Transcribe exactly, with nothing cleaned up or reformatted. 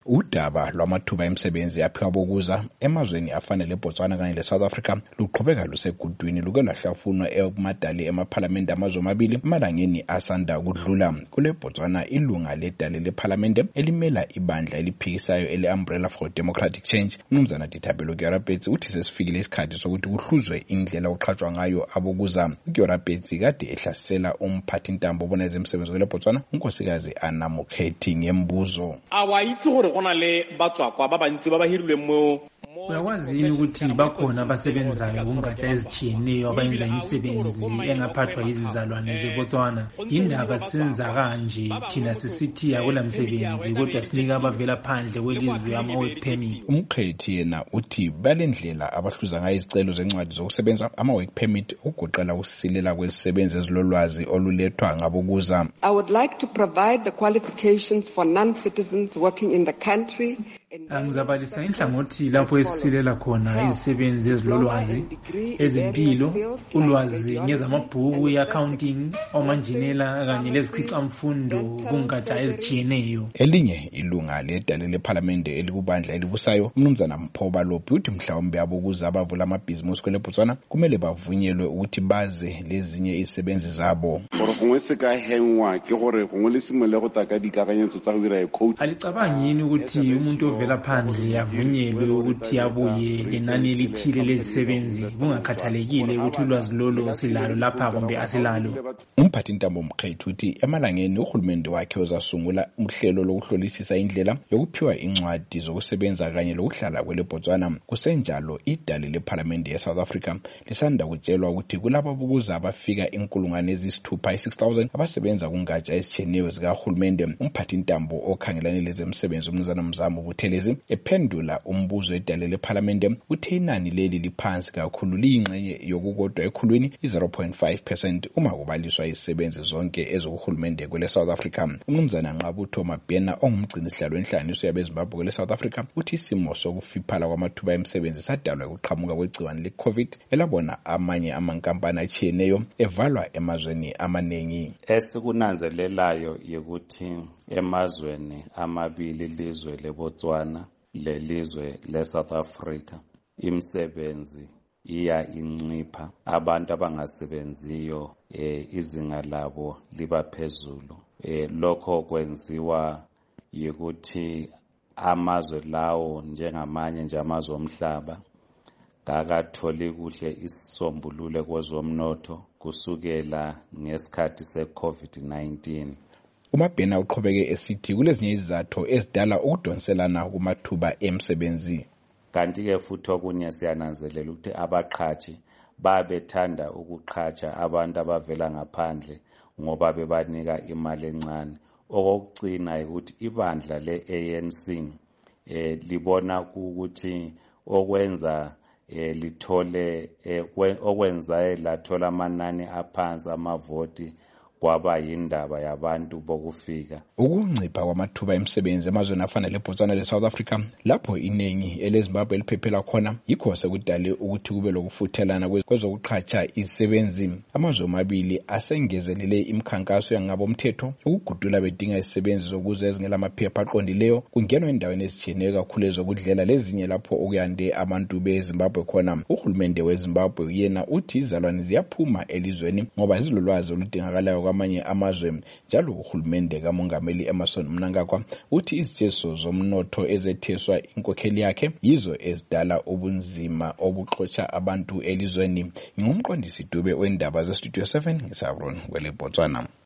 Udaba lwamathuba emisebenzi aphiwa bokuza emazweni afana leBotswana kanye leSouth Africa luqhubeka lusegudwini luke lwahlafunwa ekumadali emaphalamende amazwe amabili emalangeni asanda kudlula. Kule Botswana ilunga ledale lephalamende elimela ibandla eliphikisayo ele-Umbrella for Democratic Change uMnumzana Dithabelo Gyarapetsi uthi sesifikile isikhathi sokuthi kuhluzwe indlela oqhatshwa ngayo abokuza. uGyarapetsi kade ehlasela umphathi ntambo oboneza imisebenzi kule Botswana unkosikazi Anna Mokhethi ngembuzo. Awayitsi gore gona le batswakwa ba bantsi ba ba hirilweng mo. Uyakwazini ukuthi bakhona abasebenzayo kungatsha ezitshiyeneyo abayenza imisebenzi engaphathwa yizizalwane zeBotswana. Indaba senza kanje thina sisithi akula msebenzi kodwa sinika abavela phandle kwelizwe ama-work permit. Umkhethi yena uthi balendlela abahluza ngayo izicelo zencwadi zokusebenza ama-work permit ukugoqela usilela kwezisebenzi ezilolwazi olulethwa ngabokuza. I would like to provide the qualifications for non-citizens working in the country. Angizabalisa inhlangothi lapho esisilela khona izisebenzi ezilolwazi, ezempilo, ulwazi ngezamabhuku, i-accounting, omanjinela kanye lezikhwicamfundo kungatsha ezitshiyeneyo. Elinye ilunga ledale lephalamende elikubandla elibusayo uMnumzana Mphoba Lophi uthi mhlawumbe abokuza abavula amabhizimusi kwele Botswana kumele bavunyelwe ukuthi baze lezinye izisebenzi zabo. Alicabangi yini ukuthi umuntu ovela phandle avunyelwe ukuthi abuye lenani elithile lezisebenzi kungakhathalekile ukuthi ulwazi lolo silalo lapha kumbe asilalo? Umphathi ntambo Mkhethi uthi emalangeni uhulumende wakhe uzasungula uhlelo lokuhlolisisa indlela yokuphiwa incwadi zokusebenza kanye lokuhlala kwele Botswana. Kusenjalo idale lephalamende eSouth Africa lisanda kutshelwa ukuthi kulabo bokuza abafika inkulungwane ezisithupha i-six thousand abasebenza kungatsha ezitshiyeneyo zikahulumende. Umphathi ntambo okhangelane lezemisebenzi uMnumzana Mzamo Buthelezi ephendula umbuzo edale lephalamende uthe inani leli liphansi kakhulu liyingxenye yokukodwa ekhulwini i-zero point five percent uma kubaliswa izisebenzi zonke ezokuhulumende kwele South Africa. uMnumzana Nqabutho Mabhena ongumgcini sihlalo wenhlanganiso yabeZimbabwe kwele South Africa uthi isimo sokufiphala kwamathuba emisebenzi sadalwa ukuqhamuka kwegciwane le-COVID elabona amanye amankampani atshiyeneyo evalwa emazweni amaningi. Esikunanzelelayo ukuthi emazweni amabili ilizwe leBotswana lelizwe leSouth Africa imisebenzi iya incipha, abantu abangasebenziyo eh, izinga labo liba phezulu. Eh, lokho kwenziwa yikuthi amazwe lawo njengamanye nje amazwe omhlaba kakatholi kuhle isisombululo kwezomnotho kusukela ngesikhathi se-COVID nineteen. uMabhena uqhubeke esithi kulezinye izizathu ezidala ukudonselana kumathuba emsebenzi. Kanti ke futhi okunye siyananzelela ukuthi abaqhashi babethanda ukuqhatsha abantu abavela ngaphandle ngoba bebanika imali encane. Okugcina ukuthi ibandla le-A N C eh libona ukuthi okwenza eh lithole eh, okwenza lathola amanani aphansi amavoti kwaba yindaba yabantu bokufika. Ukuncipha kwamathuba emsebenzi emazweni afana leBotswana leSouth Africa lapho iningi eleZimbabwe eliphephelwa khona yikho sekudale ukuthi kube lokufuthelana kwezokuqhatsha izisebenzi. Amazwe amabili asengezelele imikhankaso yangabomthetho ukugudula bedinga izisebenzi zokuze ezingela amaphepha aqondileyo kungenwa endaweni ezitshiyeneyo kakhulu ezokudlela lezinye lapho okuyande abantu beZimbabwe khona. Uhulumende weZimbabwe yena uthi izalwane ziyaphuma elizweni ngoba zilolwazi oludingakalayo kwamanye amazwe. Njalo uhulumende kaMongameli Emmerson Mnangagwa uthi izitheso zomnotho ezetheswa inkokheli yakhe yizo ezidala ubunzima obuxotsha abantu elizweni. Ngumqondisi Dube wendaba zeStudio seven ngisabron kwele Botswana.